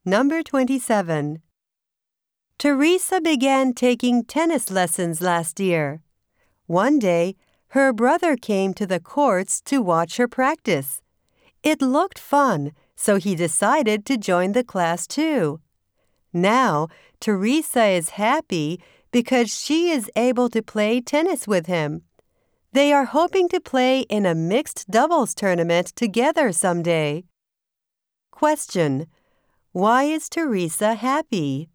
Number 27. Teresa began taking tennis lessons last year. One day, her brother came to the courts to watch her practice. It looked fun, so he decided to join the class too. Now, Teresa is happy because she is able to play tennis with him. They are hoping to play in a mixed doubles tournament together someday. Question: Why is Teresa happy?